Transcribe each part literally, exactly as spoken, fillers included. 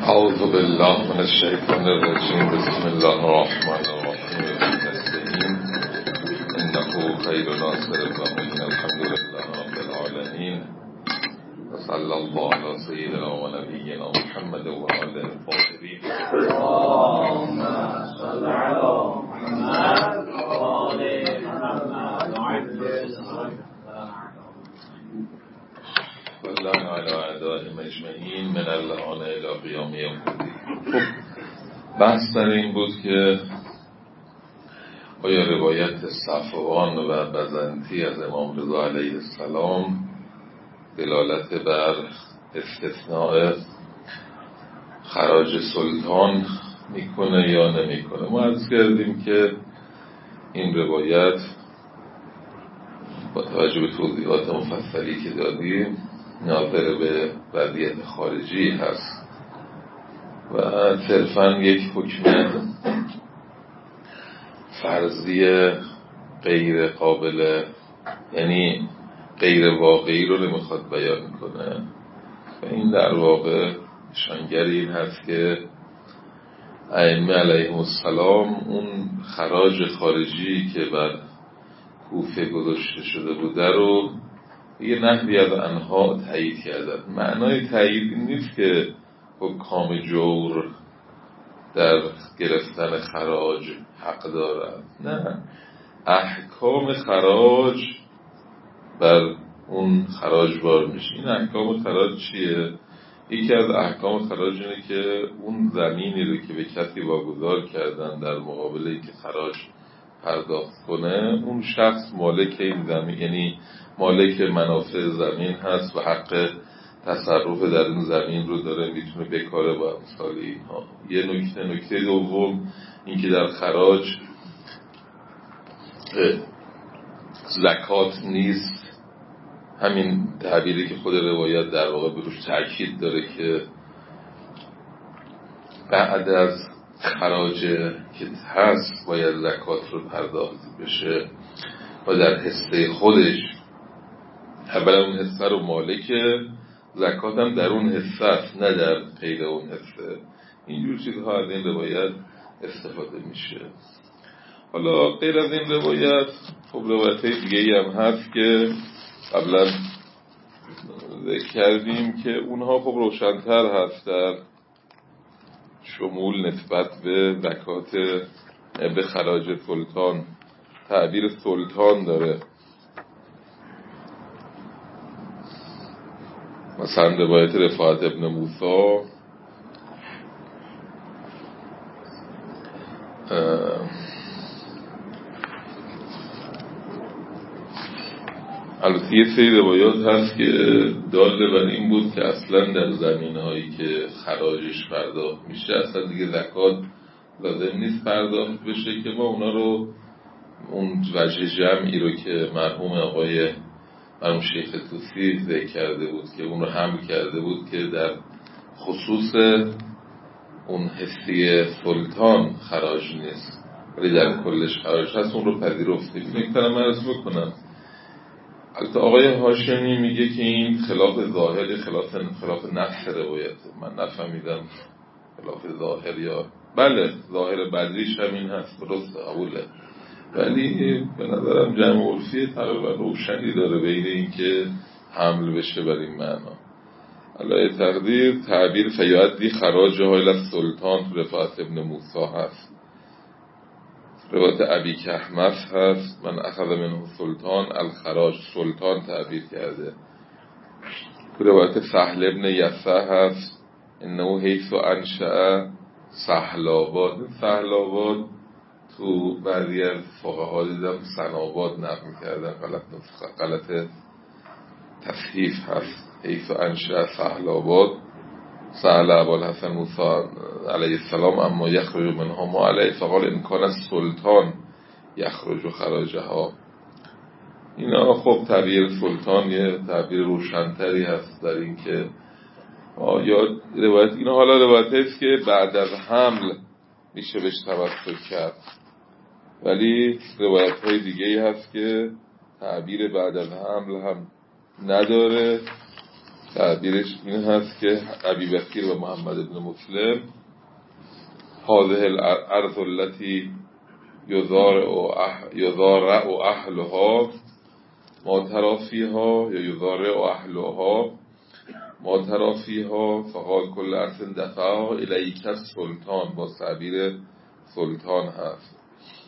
اعوذ بالله من الشیطان الرجیم. بسم الله الرحمن الرحیم. نستعین انه خیر ناصر و الحمد لله رب العالمین و صلی الله علی سیدنا و نبینا محمد و آله الطاهرین. اللهم صل علی محمد و آل محمد والله علی اعدائهم اجمعین من الان الی قیام یوم الدین. خب بحث در این بود که آیا روایت صفوان و بزنطی از امام رضا علیه السلام دلالت بر استثناء خراج سلطان میکنه یا نمیکنه؟ ما عرض کردیم که این روایت با توجه به توضیحات مفصلی که دادیم ناظر به وضعیت خارجی هست و صرفاً یک حکم فرضی غیر قابل، یعنی غیر واقعی رو نمیخواد بیان کنه و این در واقع نشانگر این هست که ائمه علیهم السلام اون خراج خارجی که بر کوفه گذاشته شده بوده رو یه نحوی از انها تایید کردن. معنای تایید این نیست که حکام جور در گرفتن خراج حق دارن، نه، احکام خراج بر اون خراج بار میشه. این احکام خراج چیه؟ یکی از احکام خراج اینه که اون زمینی رو که به کسی واگذار کردن در مقابل اینکه خراج پرداخت کنه، اون شخص مالک این زمین، یعنی مالک منافع زمین هست و حق تصرف در این زمین رو داره، میتونه بکاره با امثالی ها. یه نکته نکته دوم این که در خراج زکات نیست. همین تعبیری که خود روایت در واقع بروش تأکید داره که بعد از خراج که هست باید زکات رو پرداخت بشه و در حصه خودش اولا اون حصه رو مالکه، زکات هم در اون حصه است نه در غیر اون حصه. اینجور چیزها از این روایت استفاده میشه. حالا غیر از این روایت خب روایت های دیگه هم هست که قبلا ذکر کردیم که اونها خب روشن‌تر هست در شمول نسبت به زکات، به خراج سلطان. تعبیر سلطان داره، مثلا روایت رفاعت ابن موسی البته یه سری روایات هست که داله بر این بود که اصلا در زمین هایی که خراجش پرداخت میشه اصلا دیگه زکات لازم نیست پرداخت بشه، که ما اونا رو اون وجه جمعی رو که مرحوم آقای مرحوم شیخ طوسی ذکر کرده بود که اون رو حمل کرده بود که در خصوص اون حسی سلطان خراج نیست ولی در کلش خراج هست، اون رو پذیرفتیم. نکترم عرض بکنم البته آقای هاشمی میگه که این خلاف ظاهر، خلاف خلاف نفس روایت. من نفهمیدم خلاف ظاهر یا بله ظاهر بدریش همین هست، درست قبوله، ولی به نظرم جمع عرفی تقریبا روشنی داره بین این که حمل بشه بر این معنا. علای تقدیر تعبیر فیعدی خراج های سلطان تو رفاعت ابن موسی هست. روایت ابی کحمس هست من اخذ منه سلطان الخراج، سلطان تعبیر کرده. تو روایت سهل ابن یسع هست انه حیث انشأ سهلاباد. سهلاباد تو بعضی از فقها دیدم سناباد نقل کردن، غلط نسخه، غلط تصحیف هست. حیث انشأ سهلاباد سأل ابوالحسن موسی علیه السلام اما یخرج منها ما علیه فقال امکان سلطان یخرج خراجها. اینا خب تعبیر سلطان یه تعبیر روشنتری هست در این که یا روایت اینا حالا روایت هست که بعد از حمل میشه بهش توسل کرد، ولی روایت های دیگه هست که تعبیر بعد از حمل هم نداره تعبیرش این هست که ابی بکر و محمد بن مسلم هذه الارض التي یضارع اهلها ما ترى فيها یا یضارع اهلها ما ترى فيها فقال كل ارض دفعها الیک السلطان، با تعبیر سلطان هست.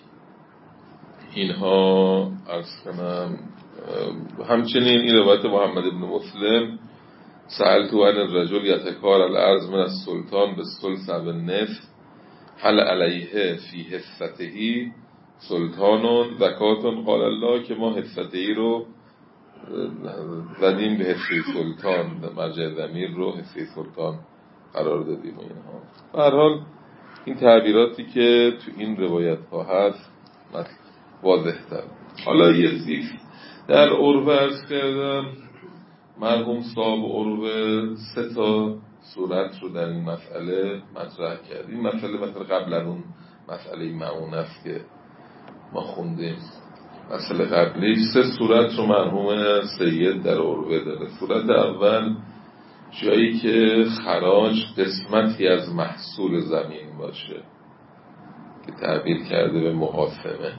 اینها عرض کنم همچنین این روایت محمد بن مسلم سألت عن الرجل یتکار الارض من السلطان بالثلث و النصف هل علیه فی حصته سلطان زکات قال الله، که ما حصته رو زدیم به حصه سلطان، مرجع ضمیر رو حصه سلطان قرار دادیم و اینها. به هر حال این تعبیراتی که تو این روایت ها هست واضح تر. حالا یک در عروه عرض کردم مرحوم صاحب عروه سه تا صورت رو در این مسئله مطرح کرد. این مسئله مثل قبل اون مسئله معون است که ما خوندیم، مسئله قبلی سه صورت رو مرحوم سید در عروه داره. صورت اول جایی که خراج قسمتی از محصول زمین باشه که تعبیر کرده به محاسمه.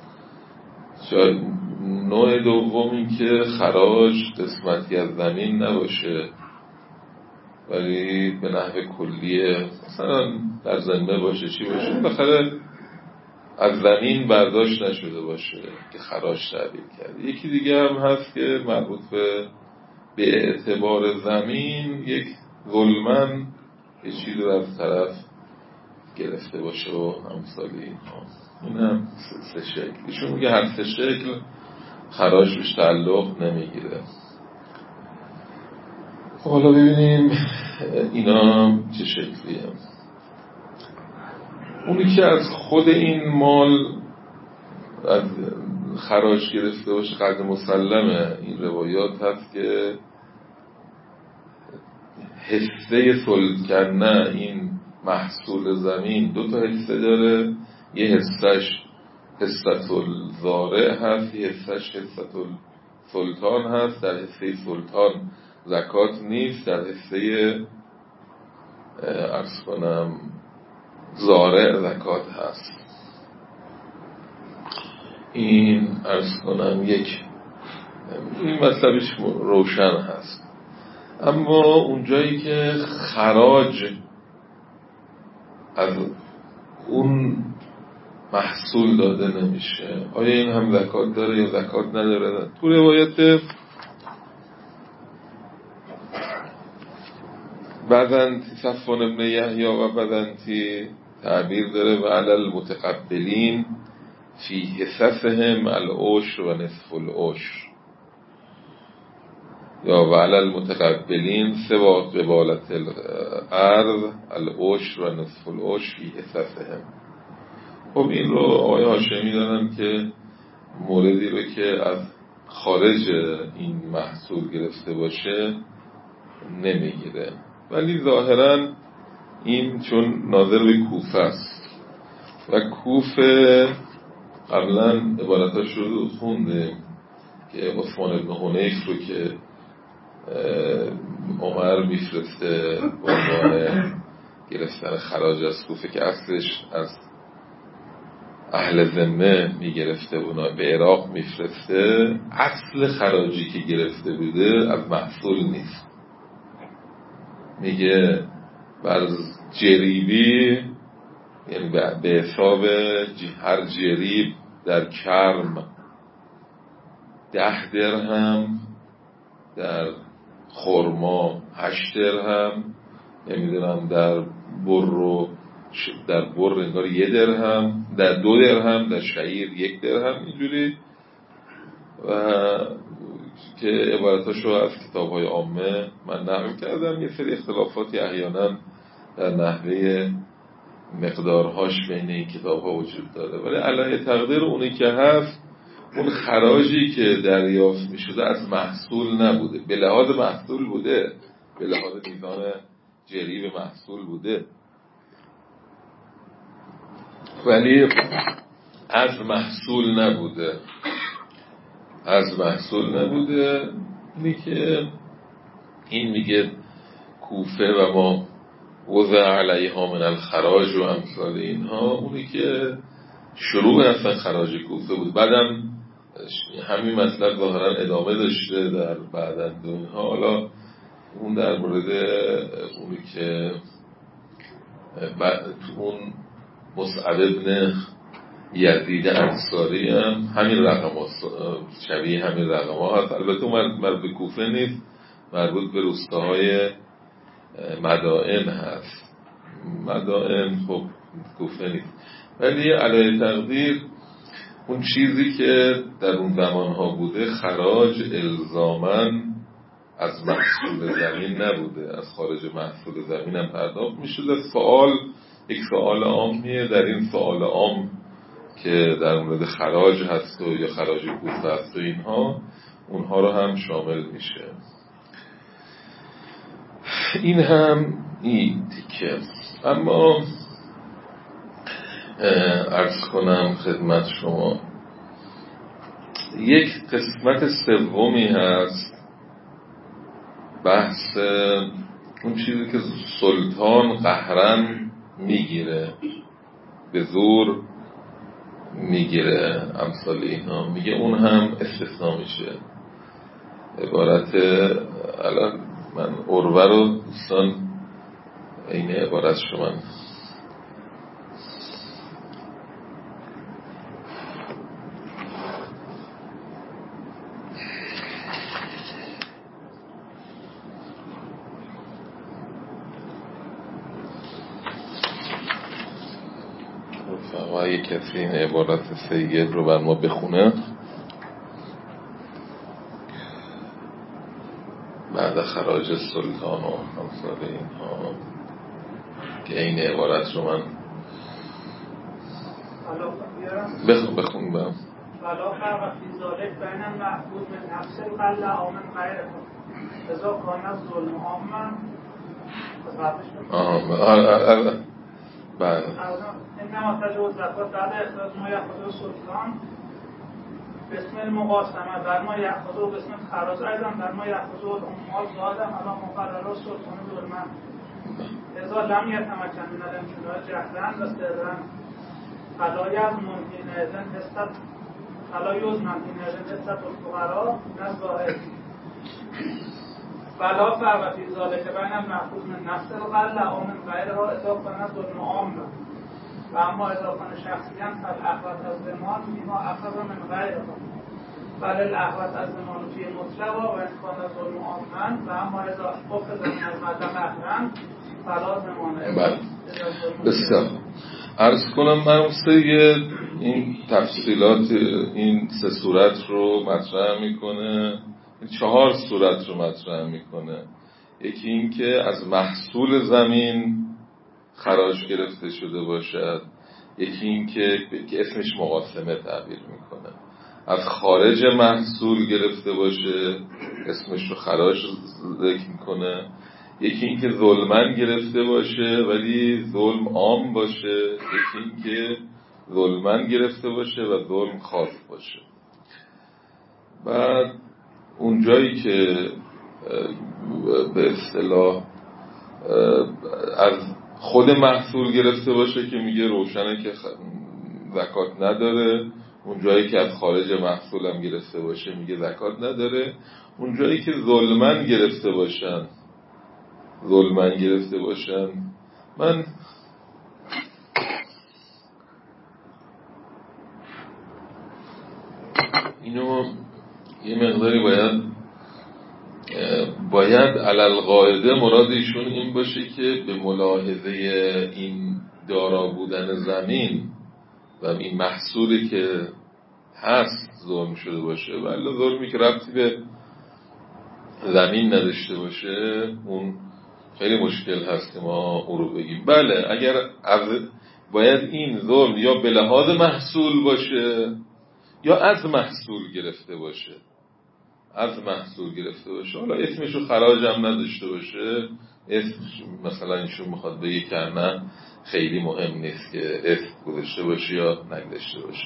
نوع دوم این که خراج قسمتی از زمین نباشه ولی به نحو کلیه مثلا در ذمه باشه، چی باشه بخاطر از زمین برداشت نشده باشه که خراج تعبیر کرده. یکی دیگه هم هست که مربوط به به اعتبار زمین یک ظلمن یه چیز رو از طرف گرفته باشه و همسالی اینها. این هم سه شکل. ایشون میگه هر سه شکل خراج بهش تعلق نمیگیره. حالا ببینیم اینا چه شکلیه. اونی که از خود این مال از خراج گرفته باشه قد مسلمه. این روایات هست که حصه سلطنه، این محصول زمین دو تا حصه داره، یه حصهش حصت الزارع هست، یه حصهش حصت السلطان هست. در حصه سلطان زکات نیست، در حصه عرض کنم زارع زکات هست. این عرض کنم یک این مطلبش روشن هست. اما اونجایی که خراج از اون محصول داده نمیشه، آیا این هم زکات داره یا زکات نداره؟ تو روایت بدنتی صفوان ابن یحیی و بدنتی تعبیر داره و علی المتقبلین فی حصصهم العشر و نصف العشر، یا و علی المتقبلین سوا قبالت الارض العشر و نصف العشر فی حصصهم. خب این رو آقای هاشمی دارن که موردی رو که از خارج این محصول گرفته باشه نمیگیره، ولی ظاهرا این چون ناظر به کوفه است و کوفه قبلا عبارتاش رو خونده که عثمان بن حنیف رو که عمر میفرسته به عنوان گرفتن خراج از کوفه که اصلش از اهل ذمه میگرفته اونا به عراق میفرسته، اصل خراجی که گرفته بوده از محصول نیست. میگه بر جریبی، یعنی به حساب هر جریب در کرم ده درهم، در خرما هشت درهم، نمیدونم در بر رو در بر انگار یه درهم، در دو درهم، در شعیر یک درهم، اینجوری. و که عبارتاشو از کتاب‌های عامه من نقل کردم. یه سری اختلافاتی احیانا در نحوه مقدارهاش بین این کتاب‌ها وجود داره، ولی علیه تقدیر اونی که هست اون خراجی که دریافت می‌شده از محصول نبوده، به لحاظ محصول بوده، به لحاظ میزان جریب محصول بوده، ولی از محصول نبوده، از محصول نبوده. اینی که این میگه کوفه و ما وضع علیها من الخراج و امثال اینها، اونی که شروع اصلا خراج کوفه بود. بعدم همین مطلب ظاهرا ادامه داشته در بعدن اینها. حالا اون در مورد اونی که تو اون مصعب ابن یزید انصاری هم همین رقم ها شبیه همین رقم ها هست. البته مربوط به کوفه نیست، مربوط به روستاهای مدائن هست. مدائن خب کوفه نیست، ولی علیه تقدیر اون چیزی که در اون زمان ها بوده خراج الزامن از محصول زمین نبوده، از خارج محصول زمین هم پرداخت می شده. سوال یک سوال عامیه، در این سوال عام که در مورد خراج هست و یا خراج کوفه هست و اینها، اونها رو هم شامل میشه. این هم این تیکه. اما عرض کنم خدمت شما یک قسمت سومی هست، بحث اون چیزی که سلطان قهرن میگیره، به زور میگیره، امثال اینا. میگه اون هم استثناء میشه. عبارت الان من عروه رو دوستان این عبارت شما فقط یک کسی این عبارت سید رو بر ما بخونه. بعد خراج سلطان و امثال اینها که این عبارت رو من بخون بخون برم. ولا فرق فی ذلک بین المحفوظ من نفس القل او من غیره اذا کان الظلم عاما. آها بله. انما تجوز زکات بعد اخراج ما یأخذ سلطان باسم المقاسمه بر ما یأخذ باسم الخراج ایضا بر ما یأخذ العمال زادا علی مقرر سلطان ظلما اذا لم یتمکن من الامتناع جهلا و سرا فلا یضمن حینئذ حصة فلا یضمن حینئذ حصة الفقراء نظاهر فلا فرق فی ذلک بین المأخوذ من نفس القل او من غیرها اذا کان ظلم عاما و اما اذا کان شخصیا فالاحوط الضمان فيما اخذ من غیرها فللاحوط الضمان فی مطلقا و ان کان ظلم عاما و اما اذا اخذ من المبلغ قهرا فلا ضمان. بسیار عرض کنم من این تفصیلات این سه صورت رو مطرح میکنه، چهار صورت رو مطرح میکنه. یکی این که از محصول زمین خراج گرفته شده باشد، یکی این که, که اسمش مقاسمه تعبیر میکنه، از خارج محصول گرفته باشه اسمش رو خراج ذکر میکنه، یکی این که ظلمن گرفته باشه ولی ظلم عام باشه، یکی این که ظلمن گرفته باشه و ظلم خاص باشه. بعد اون جایی که به اصطلاح از خود محصول گرفته باشه که میگه روشنه که زکات نداره، اون جایی که از خارج محصول هم گرفته باشه میگه زکات نداره، اون جایی که ظلمن گرفته باشن ظلمن گرفته باشن من اینو یه مقداری باید باید علل قاعده مراد ایشون این باشه که به ملاحظه این دارا بودن زمین و این محصولی که هست ظلم شده باشه، ولی ظلمی که ربطی به زمین نداشته باشه اون خیلی مشکل هست که ما او رو بگیم. بله اگر باید این ظلم یا به لحاظ محصول باشه یا از محصول گرفته باشه، از محصول گرفته باشه، حالا اسمشو خراج هم نداشته باشه، اسم مثلا ایشون میخواد بگه که نه خیلی مهم نیست که اسم گذاشته باشه یا نگذاشته باشه.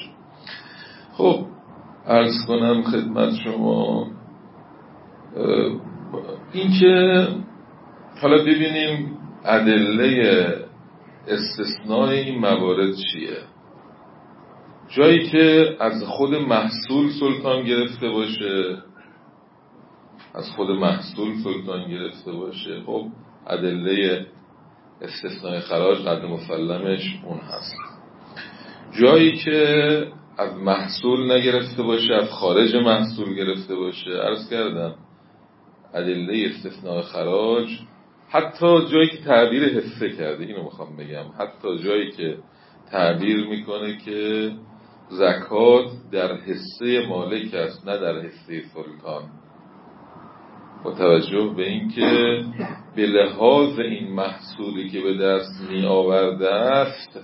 خب عرض کنم خدمت شما این که حالا ببینیم ادله استثنای این موارد چیه. جایی که از خود محصول سلطان گرفته باشه، از خود محصول سلطان گرفته باشه، خب ادله استثنای خراج قد مسلمش اون هست. جایی که از محصول نگرفته باشه، از خارج محصول گرفته باشه، عرض کردم ادله استثنای خراج حتی جایی که تعبیر حصه کرده، اینو میخوام بگم، حتی جایی که تعبیر میکنه که زکات در حصه مالک است نه در حصه سلطان، با توجه به این که به لحاظ این محصولی که به دست می آورده است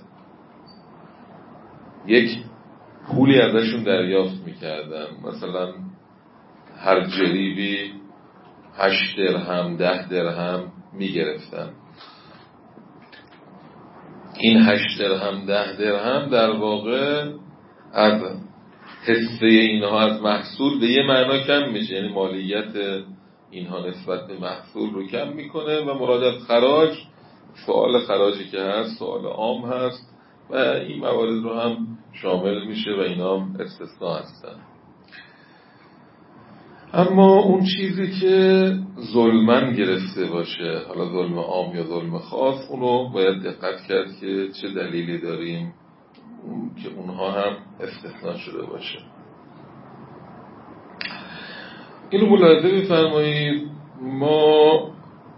یک پولی ازشون دریافت میکردن، مثلا هر جریبی هشت درهم ده درهم میگرفتن. این هشت درهم ده درهم در واقع از حصه اینها از محصول به یه معنا کم میشه، یعنی مالیت اینها نسبت به محصول رو کم میکنه و مراد از خراج سوال خراجی که هست سوال عام هست و این موارد رو هم شامل میشه و اینا هم استثناء هستن. اما اون چیزی که ظلمن گرفته باشه، حالا ظلم عام یا ظلم خاص، اونو باید دقت کرد که چه دلیلی داریم که اونها هم استثناء شده باشه. اینو ملاحظه بفرمایید. ما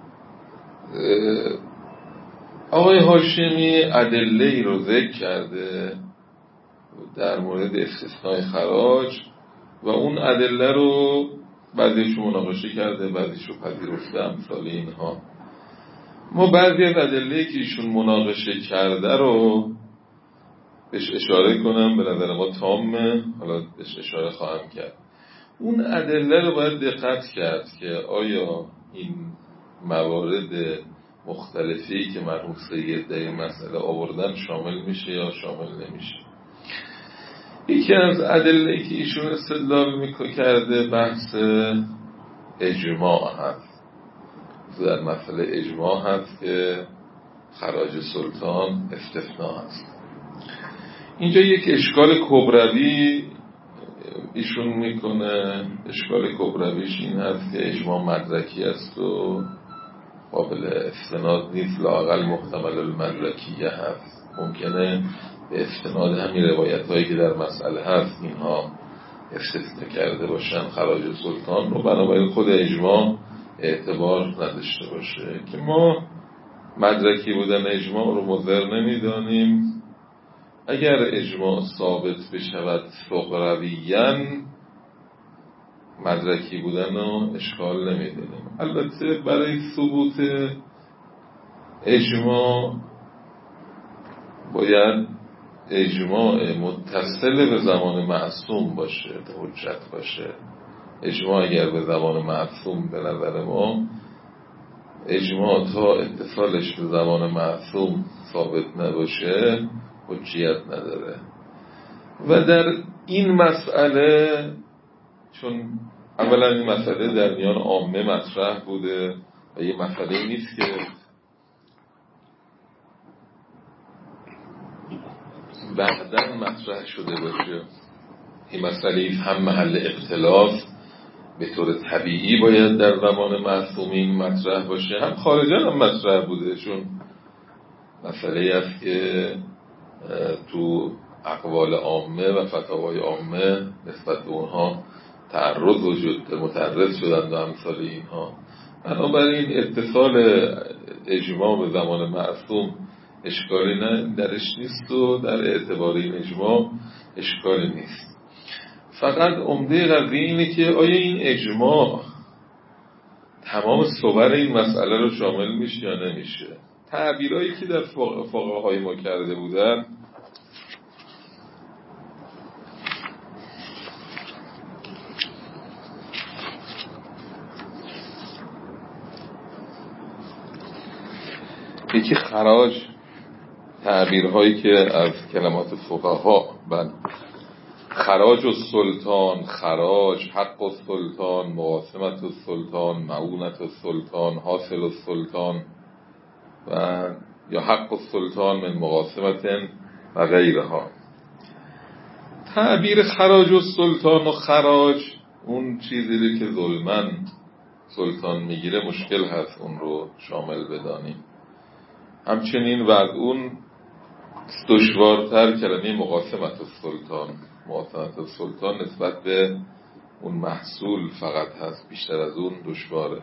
آقای هاشمی ادله‌ای رو ذکر کرده در مورد استثناء خراج و اون ادله رو بعضیشو مناقشه کرده، بعضیشو پذیرفته، امثال اینها. ما بعضی از ادله‌ای که ایشون مناقشه کرده رو بهش اشاره کنم، به نظر ما تامه، حالا بهش اشاره خواهم کرد. اون ادله رو باید دقت کرد که آیا این موارد مختلفی که مرحوم سید در این مسئله آوردن شامل میشه یا شامل نمیشه. یکی از ادله‌ای که ایشون استدلال میکنه کرده بحث اجماع هست. در مسئله اجماع هست که خراج سلطان استثناء هست. اینجا یک اشکال کبروی ایشون میکنه. اشکال کبرویش این هست که اجماع مدرکی است و قابل استناد نیست، لااقل محتمل المدرکیه هست. ممکنه به استناد همین روایت هایی که در مسئله هست اینها استثناء کرده باشن خراج سلطان رو، بنابراین خود اجماع اعتبار نداشته باشه که ما مدرکی بودن اجماع رو مضر نمیدانیم. اگر اجماع ثابت بشود فقرویاً مدرکی بودن رو اشکال نمیدونیم. البته برای ثبوت اجماع باید اجماع متصل به زمان معصوم باشه، حجت باشه. اجماع اگر به زمان معصوم، به نظر ما اجماع تا اتصالش به زمان معصوم ثابت نباشه حجیت نداره. و در این مسئله چون اولا این مسئله در میان عامه مطرح بوده و یه مسئله نیست که بعداً مطرح شده باشه، این مسئله هم محل اختلاف به طور طبیعی باید در زمان معصومین مطرح باشه، هم خارجاً هم مطرح بوده، چون مسئله است که تو اقوال عامه و فتاوای عامه نسبت به اونها تعرض وجود متعرض شدند و امثال اینها. بنابراین اتصال اجماع به زمان معصوم اشکالی نه درش نیست و در اعتبار این اجماع اشکالی نیست. فقط عمده قضیه اینه که آیا این اجماع تمام صور این مسئله رو شامل میشه یا نمیشه. تعبیرایی که در فقهای ما کرده بودن یکی خراج، تعبیرهایی که از کلمات فقها بند خراج السلطان، خراج، حق السلطان، مقاسمت السلطان، معونت السلطان، حاصل السلطان و یا حق السلطان من مقاسمت و غیرها. تعبیر خراج السلطان و خراج اون چیزی که ظلمن سلطان میگیره مشکل هست اون رو شامل بدانیم. همچنین و از اون دشوارتر کلمه مقاسمت السلطان. مقاسمت السلطان نسبت به اون محصول فقط هست، بیشتر از اون دشواره.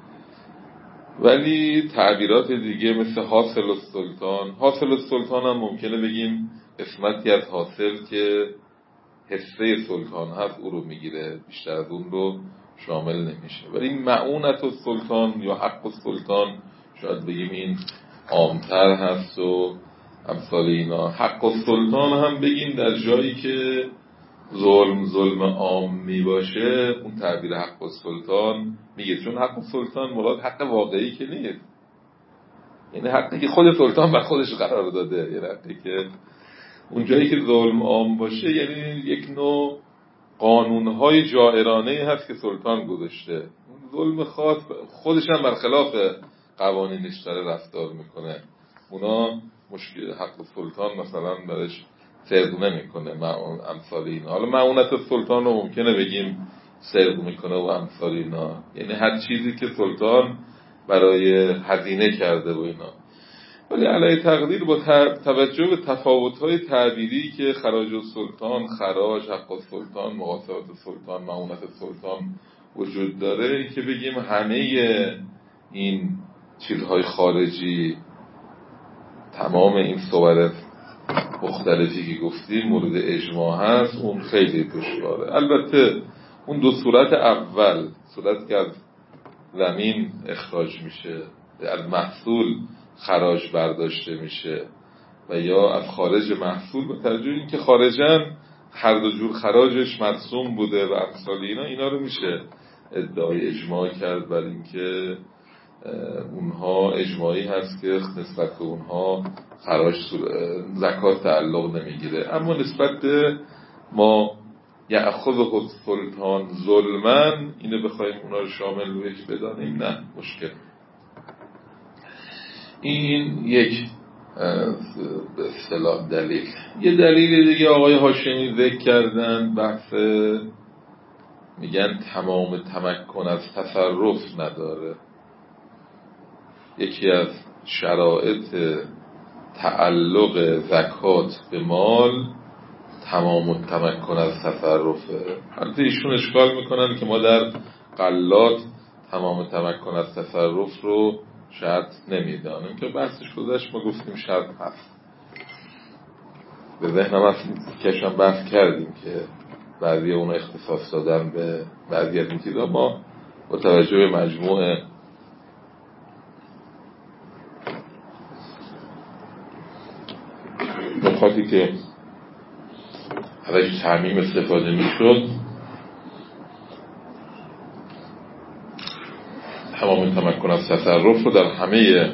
ولی تعبیرات دیگه مثل حاصل السلطان، حاصل السلطان هم ممکنه بگیم قسمتی از حاصل که حصه سلطان هست او رو میگیره، بیشتر از اون رو شامل نمیشه. ولی معونت السلطان یا حق السلطان شاید بگیم این عامتر هست و امثال اینا. حق السلطان هم بگیم در جایی که ظلم ظلم عامی باشه اون تعبیر حق السلطان میگه، چون حق السلطان مراد حق واقعی که نیست، یعنی حقی که خود سلطان بر خودش قرار داده، یعنی حقی که اون جایی که ظلم عام باشه یعنی یک نوع قانونهای جائرانه هست که سلطان گذاشته، ظلم خاص خودش هم برخلاف قوانینش داره رفتار میکنه، اونا مشکل حق سلطان مثلا برش صدق نمیکنه امثال اینا. حالا معونت سلطان رو ممکنه بگیم صدق میکنه و امثال اینا، یعنی هر چیزی که سلطان برای هزینه کرده و اینا. ولی علیه تقدیر با توجه به تفاوت‌های تعبیری که خراج السلطان، خراج، حق السلطان، مقاسمت السلطان، معونت السلطان وجود داره که بگیم همه این چیزهای خارجی، تمام این صور مختلفی که گفتیم مورد اجماع هست، اون خیلی دشواره. البته اون دو صورت اول، صورت که از زمین اخراج میشه، از محصول خراج برداشته میشه و یا از خارج محصول، به توجه این که خارجن هر دو جور خراجش مرسوم بوده و امثال اینا، اینا رو میشه ادعای اجماع کرد بر اینکه اونها اجماعی هست که نسبت به اونها خراج زکات تعلق نمیگیره. اما نسبت به ما یأخذه السلطان ظلمن، اینو بخوایم اونا رو شامل بهش بدانیم، نه، مشکل. این یک به اصطلاح دلیل. یه دلیل دیگه آقای هاشمی ذکر کردن، بحث میگن تمام تمکن از تصرف نداره. یکی از شرایط تعلق زکات به مال تمام تمکن از تصرفه. البته ایشون اشکال میکنن که ما در غلات تمام تمکن از تصرف رو شرط نمیدانیم، که بحثش گذشت، ما گفتیم شرط هست. به ذهنم هست کشم بحث کردیم که بعضی اون اختصاص دادن به بعضی از این چیزا. ما با توجه به مجموع نکاتی که ازش تعمیم استفاده میشد، تمام تمکن از تصرف رو در همه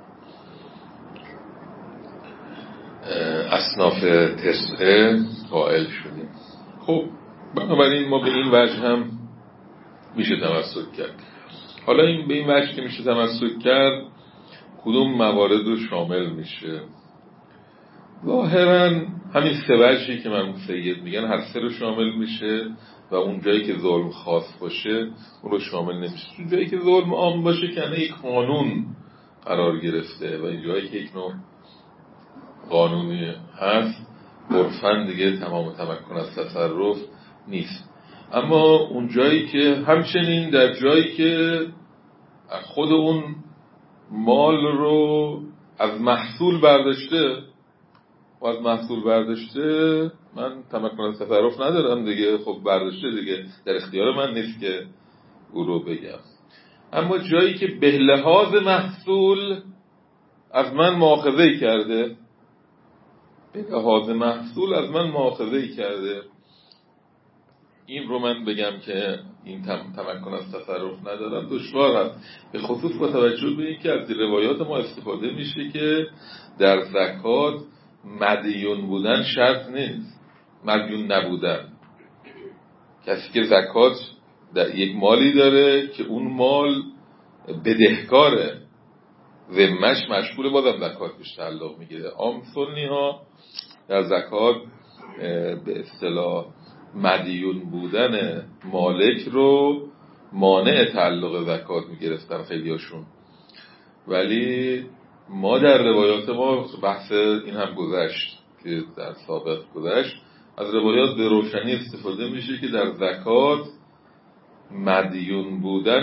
اصناف تسعه قائل شدیم. خب بنابراین ما به این وجه هم میشه تمسک کرد. حالا این به این وجه که میشه تمسک کرد، کدوم موارد رو شامل میشه؟ ظاهراً همین سه وجهی که من سید میگن هر سه رو شامل میشه و اون جایی که ظلم خاص باشه اون رو شامل نمیشه. اون جایی که ظلم عام باشه که یک قانون قرار گرفته و این جایی که یک نوع قانونی هست، عرفاً دیگه تمام تمکن از تصرف نیست. اما اون جایی که همچنین در جایی که خود اون مال رو از محصول برداشته و از محصول برداشته، من تمکن از تصرف ندارم دیگه، خب برداشته دیگه، در اختیار من نیست که او رو بگم. اما جایی که به لحاظ محصول از من مؤاخذه‌ای کرده، به لحاظ محصول از من مؤاخذه‌ای کرده، این رو من بگم که این تمکن از تصرف ندارم دشوار است، به خصوص با توجه به اینکه از روایات ما استفاده میشه که در زکات مدیون بودن شرط نیست. مدیون نبودن. کسی که زکات در یک مالی داره که اون مال بدهکاره، ذمه‌اش مشغول، بازم زکات بهش تعلق میگیره. عام سنی ها در زکات به اصطلاح مدیون بودن مالک رو مانع تعلق زکات میگرفتن خیلیاشون، ولی ما در روایات ما بحث این هم گذشت که در سابق گذشت، از روایات به روشنی استفاده میشه که در زکات مدیون بودن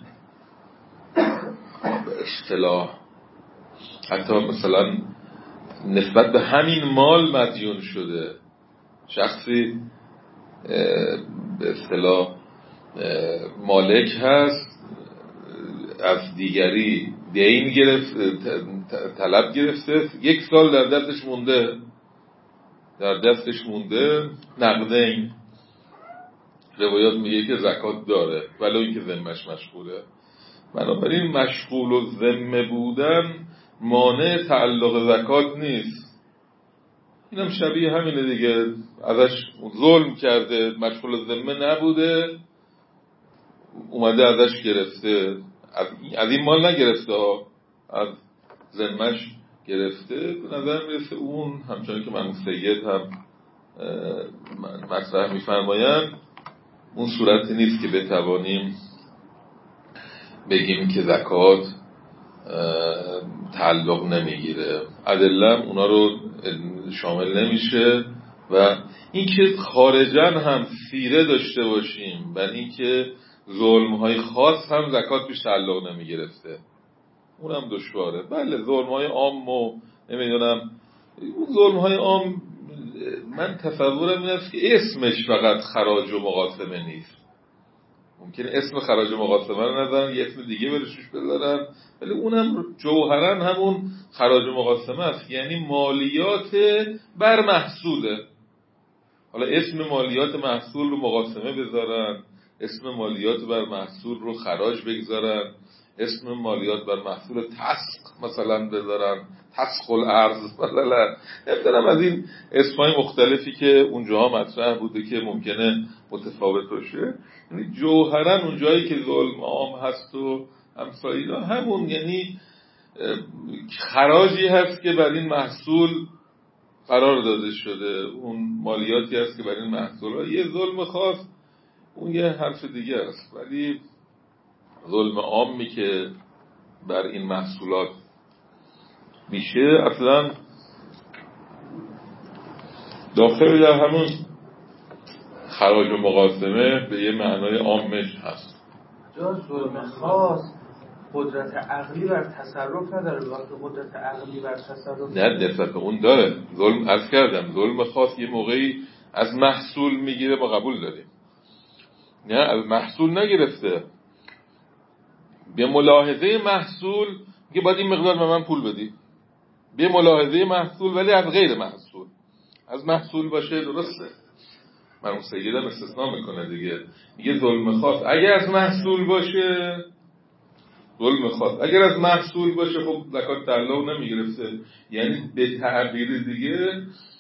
به اصطلاح حتی مثلا نسبت به همین مال مدیون شده، شخصی به اصطلاح مالک هست، از دیگری دین گرفت، طلب گرفته، یک سال در دستش مونده در دستش مونده نقدین، روایات میگه که زکات داره ولو اینکه ذمه‌اش مشغوله. بنابراین مشغول و ذمه بودن مانع تعلق زکات نیست. اینم شبیه همینه دیگه، ازش ظلم کرده، مشغول ذمه نبوده، اومده ازش گرفته، از این مال نگرفته ها، از ذمه‌اش گرفته. به نظر میرسه اون همچنان که من سید هم مطرح میفرمایند اون صورتی نیست که بتوانیم بگیم که زکات تعلق نمیگیره. ادله اونا رو شامل نمیشه و اینکه خارجاً هم سیره داشته باشیم بر اینکه ظلم‌های خاص هم زکات پیش تعلق نمیگرفته، اونم دشواره. بله ظلم‌های عام و نمیدونم اون ظلم‌های عام من تصورم این است که اسمش فقط خراج و مقاسمه نیست، ممکنه اسم خراج و مقاسمه رو نذارن یه اسم دیگه برشوش بذارن، ولی اونم جوهرن همون خراج و مقاسمه است، یعنی مالیات بر محصوله. حالا اسم مالیات محصول رو مقاسمه بذارن، اسم مالیات بر محصول رو خراج بگذارن، اسم مالیات بر محصول تسق مثلا بذارن، تسق الارض مثلا، نمیدونم از این اسمای مختلفی که اونجاها مطرح بوده که ممکنه متفاوت باشه. یعنی جوهرن اون جایی که ظلم عام هست و امثال همون، یعنی خراجی هست که بر این محصول قرار داده شده، اون مالیاتی هست که بر این محصول ها، یه ظلم خاص اون یه حرف دیگه است، ولی ظلم عامی که بر این محصولات میشه اصلا داخل در همون خراج و مقاسمه به یه معنای عامش هست. جا ظلم خاص قدرت عقلی بر تصرف نداره، وقتی قدرت عقلی بر تصرف نه نسبت اون داره. ظلم عرض کردم ظلم خاص یه موقعی از محصول میگیره، ما قبول داریم، نه از محصول نگرفته، به ملاحظه محصول میگه باید این مقدار به من پول بدی، به ملاحظه محصول، ولی از غیر محصول. از محصول باشه درسته، من اون سیدم استثناء میکنه دیگه، میگه ظلم خاص اگر از محصول باشه، ظلم خاص اگر از محصول باشه خب زکات تعلق نمیگرفته. یعنی به تعبیر دیگه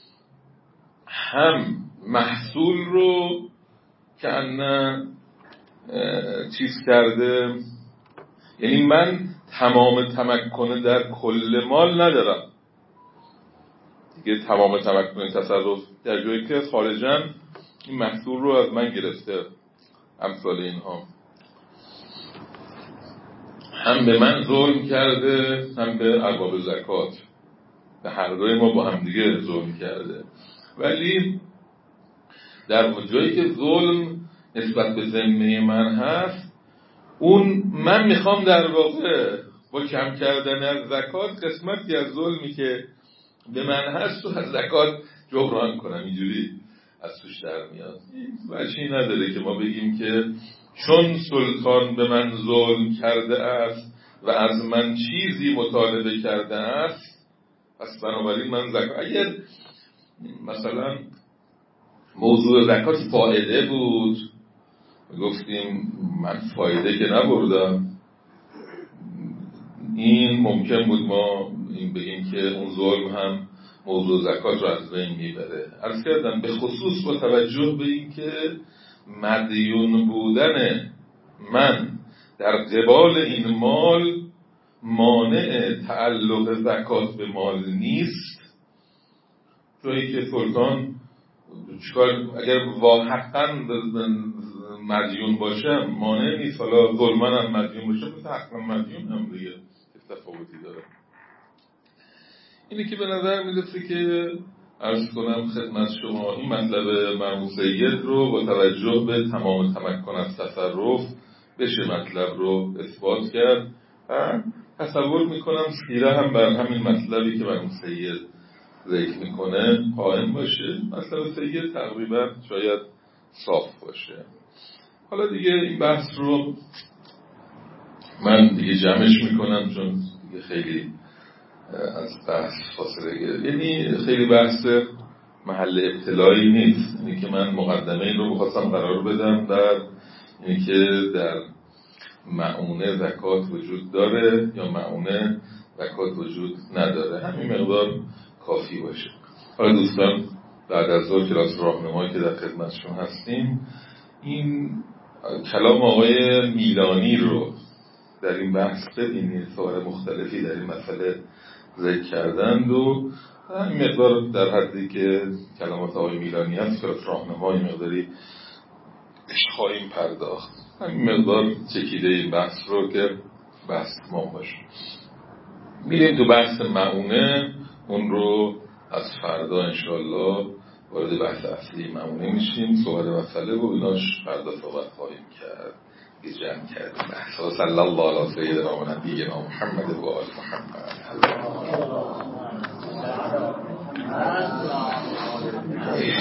هم محصول رو که انه چیز کرده، یعنی من تمام تمکن در کل مال ندارم دیگه، تمام تمکن تصرف در جایی که خارجاً این محصول رو از من گرفته، امثال اینها. هم به من ظلم کرده هم به ارباب زکات، به هر دوی ما با هم دیگه ظلم کرده. ولی در جایی که ظلم نسبت به ذمه من هست، اون من میخوام در واقع با کم کردن از زکات قسمتی از ظلمی که به من هست و از زکات جبران کنم، اینجوری از توش در میاد. وجهی نداره که ما بگیم که چون سلطان به من ظلم کرده است و از من چیزی مطالبه کرده است پس بنابراین من زکات. اگر مثلا موضوع زکات فایده بود، گفتیم من فایده که نبردم، این ممکن بود ما این بگیم که اون ظلم هم موضوع زکات رو از بین میبره. عرض کردم به خصوص با توجه به این که مدیون بودن من در قبال این مال مانع تعلق زکات به مال نیست، جایی که سلطان چکار اگر واقعا مدیون باشم مانع نیست، حالا ظلمن هم مدیون باشه مثل حقا مدیون هم دیگه تفاوتی داره. اینه که به نظر میرسه که عرض کنم خدمت شما این مطلب مرحوم سید رو با توجه به تمام تمکن از تصرف بشه مطلب رو اثبات کرد و تصور میکنم سیره هم بر همین مطلبی که مرحوم سید ذکر میکنه قائم باشه. مطلب سید تقریبا شاید صاف باشه. حالا دیگه این بحث رو من دیگه جمعش میکنم چون دیگه خیلی از بحث فاصله گرفت، یعنی خیلی بحث محل ابتلایی نیست. اینی که من مقدمه این رو بخواستم قرار بدم در اینی که در معونه زکات وجود داره یا معونه زکات وجود نداره، همین مقدار کافی باشه. حالا دوستان بعد از ظهر کلاس راهنمایی که در خدمتشون هستیم این کلام آقای میلانی رو در این بحث ببینید، سوال مختلفی در این مسئله ذکر کردند و این مقدار در حدی که کلمات آقای میلانی هست کلاس راهنمایی مقداری خواهیم پرداخت. همین مقدار چکیده این بحث رو که بحث ما باشه. میریم تو بحث معونه، اون رو از فردا انشاءالله وارد بحث اصلی معونه میشیم، صحبت مسئله و ایناش فردا صحبت خواهیم کرد. جمع کردیم بحث. صلی الله علی سیدنا و نبینا محمد و آل محمد.